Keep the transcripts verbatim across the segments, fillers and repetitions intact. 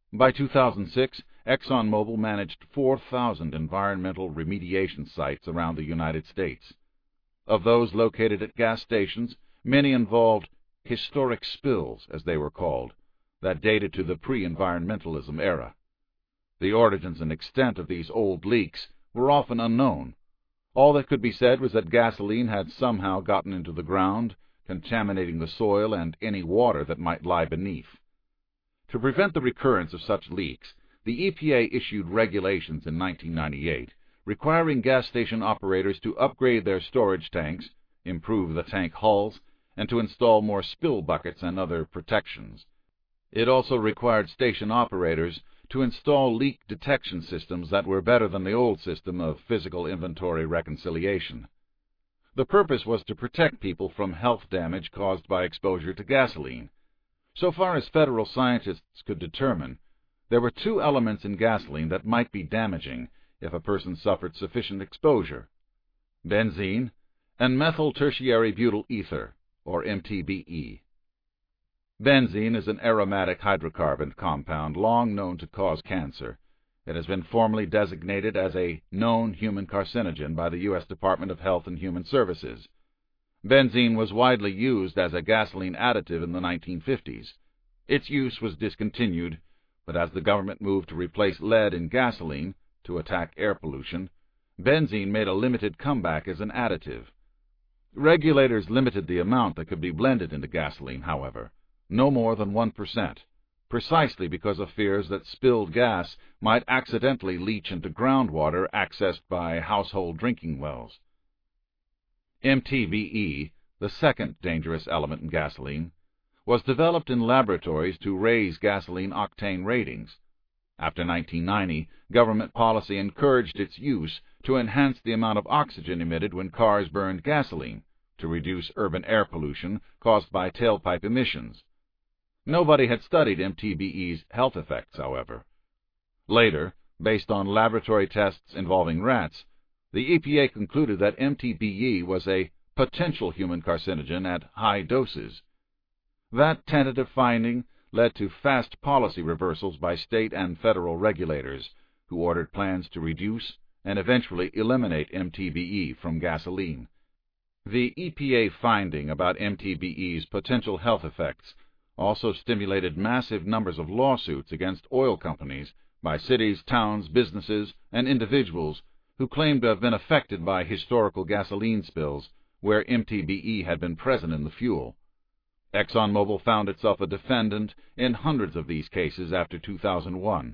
By two thousand six, ExxonMobil managed four thousand environmental remediation sites around the United States. Of those located at gas stations, many involved historic spills, as they were called, that dated to the pre-environmentalism era. The origins and extent of these old leaks were often unknown. All that could be said was that gasoline had somehow gotten into the ground, contaminating the soil and any water that might lie beneath. To prevent the recurrence of such leaks, the E P A issued regulations in nineteen ninety-eight requiring gas station operators to upgrade their storage tanks, improve the tank hulls, and to install more spill buckets and other protections. It also required station operators to install leak detection systems that were better than the old system of physical inventory reconciliation. The purpose was to protect people from health damage caused by exposure to gasoline. So far as federal scientists could determine, there were two elements in gasoline that might be damaging if a person suffered sufficient exposure: benzene and methyl tertiary butyl ether, or M T B E. Benzene is an aromatic hydrocarbon compound long known to cause cancer. It has been formally designated as a known human carcinogen by the U S Department of Health and Human Services. Benzene was widely used as a gasoline additive in the nineteen fifties. Its use was discontinued, but as the government moved to replace lead in gasoline to attack air pollution, benzene made a limited comeback as an additive. Regulators limited the amount that could be blended into gasoline, however, no more than one percent, precisely because of fears that spilled gas might accidentally leach into groundwater accessed by household drinking wells. M T B E, the second dangerous element in gasoline, was developed in laboratories to raise gasoline octane ratings. After nineteen ninety, government policy encouraged its use to enhance the amount of oxygen emitted when cars burned gasoline, to reduce urban air pollution caused by tailpipe emissions. Nobody had studied M T B E's health effects, however. Later, based on laboratory tests involving rats, the E P A concluded that M T B E was a potential human carcinogen at high doses. That tentative finding led to fast policy reversals by state and federal regulators, who ordered plans to reduce and eventually eliminate M T B E from gasoline. The E P A finding about M T B E's potential health effects also stimulated massive numbers of lawsuits against oil companies by cities, towns, businesses, and individuals who claimed to have been affected by historical gasoline spills where M T B E had been present in the fuel. ExxonMobil found itself a defendant in hundreds of these cases after two thousand one.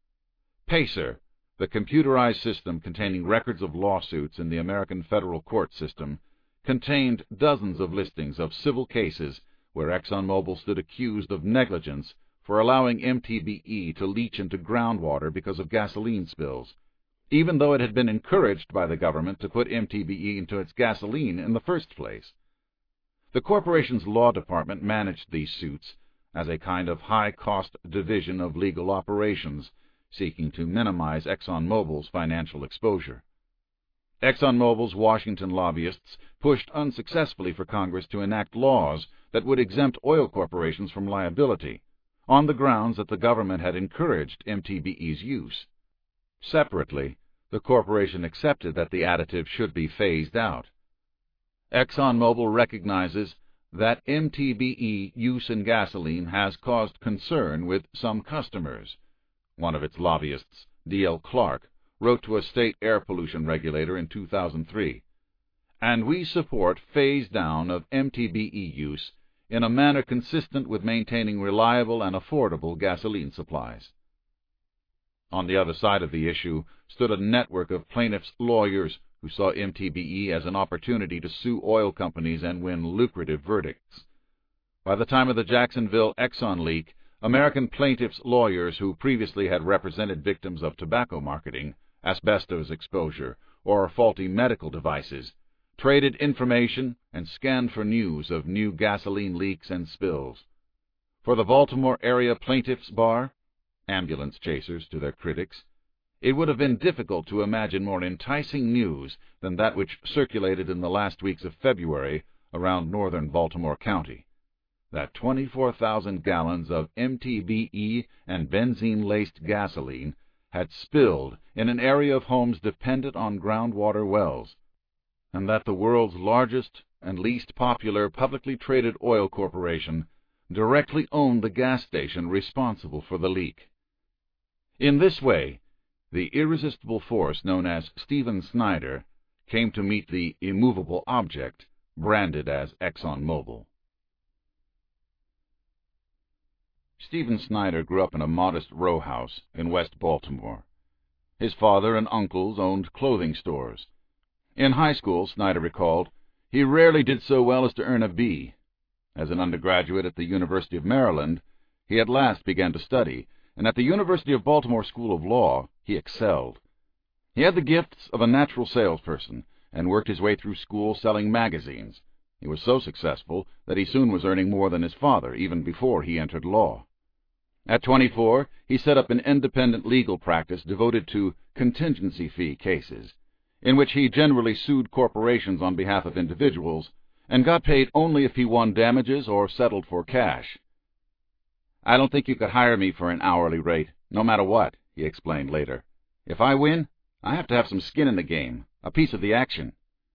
PACER, the computerized system containing records of lawsuits in the American federal court system, contained dozens of listings of civil cases where ExxonMobil stood accused of negligence for allowing M T B E to leach into groundwater because of gasoline spills, even though it had been encouraged by the government to put M T B E into its gasoline in the first place. The corporation's law department managed these suits as a kind of high-cost division of legal operations, seeking to minimize ExxonMobil's financial exposure. ExxonMobil's Washington lobbyists pushed unsuccessfully for Congress to enact laws that would exempt oil corporations from liability, on the grounds that the government had encouraged M T B E's use. Separately, the corporation accepted that the additive should be phased out. ExxonMobil recognizes that M T B E use in gasoline has caused concern with some customers. One of its lobbyists, D L Clark, wrote to a state air pollution regulator in two thousand three, "And we support phase down of M T B E use in a manner consistent with maintaining reliable and affordable gasoline supplies." On the other side of the issue stood a network of plaintiffs' lawyers who saw M T B E as an opportunity to sue oil companies and win lucrative verdicts. By the time of the Jacksonville Exxon leak, American plaintiffs' lawyers who previously had represented victims of tobacco marketing, asbestos exposure, or faulty medical devices, traded information and scanned for news of new gasoline leaks and spills. For the Baltimore area plaintiffs' bar, ambulance chasers to their critics, it would have been difficult to imagine more enticing news than that which circulated in the last weeks of February around northern Baltimore County. that twenty-four thousand gallons of M T B E and benzene-laced gasoline had spilled in an area of homes dependent on groundwater wells, and that the world's largest and least popular publicly traded oil corporation directly owned the gas station responsible for the leak. In this way, the irresistible force known as Stephen Snyder came to meet the immovable object branded as ExxonMobil. Stephen Snyder grew up in a modest row house in West Baltimore. His father and uncles owned clothing stores. In high school, Snyder recalled, he rarely did so well as to earn a B. As an undergraduate at the University of Maryland, he at last began to study, and at the University of Baltimore School of Law, he excelled. He had the gifts of a natural salesperson and worked his way through school selling magazines. He was so successful that he soon was earning more than his father, even before he entered law. At twenty-four, he set up an independent legal practice devoted to contingency fee cases, in which he generally sued corporations on behalf of individuals and got paid only if he won damages or settled for cash. "I don't think you could hire me for an hourly rate, no matter what," he explained later. "If I win, I have to have some skin in the game, a piece of the action."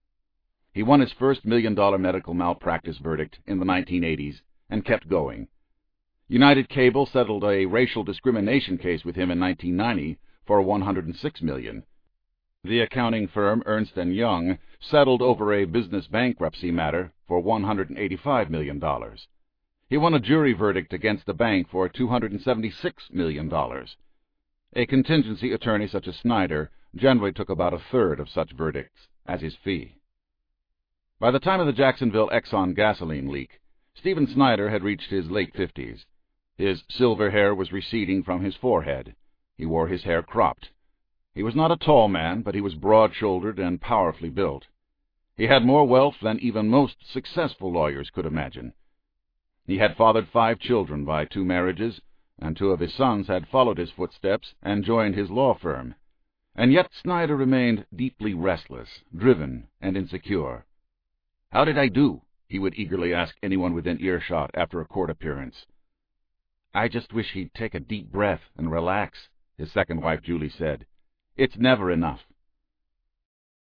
He won his first million-dollar medical malpractice verdict in the nineteen eighties and kept going. United Cable settled a racial discrimination case with him in nineteen ninety for one hundred six million dollars. The accounting firm Ernst and Young settled over a business bankruptcy matter for one hundred eighty-five million dollars. He won a jury verdict against the bank for two hundred seventy-six million dollars. A contingency attorney such as Snyder generally took about a third of such verdicts as his fee. By the time of the Jacksonville Exxon gasoline leak, Stephen Snyder had reached his late fifties. His silver hair was receding from his forehead. He wore his hair cropped. He was not a tall man, but he was broad-shouldered and powerfully built. He had more wealth than even most successful lawyers could imagine. He had fathered five children by two marriages, and two of his sons had followed his footsteps and joined his law firm. And yet Snyder remained deeply restless, driven, and insecure. "How did I do?" he would eagerly ask anyone within earshot after a court appearance. "I just wish he'd take a deep breath and relax," his second wife Julie said. "It's never enough."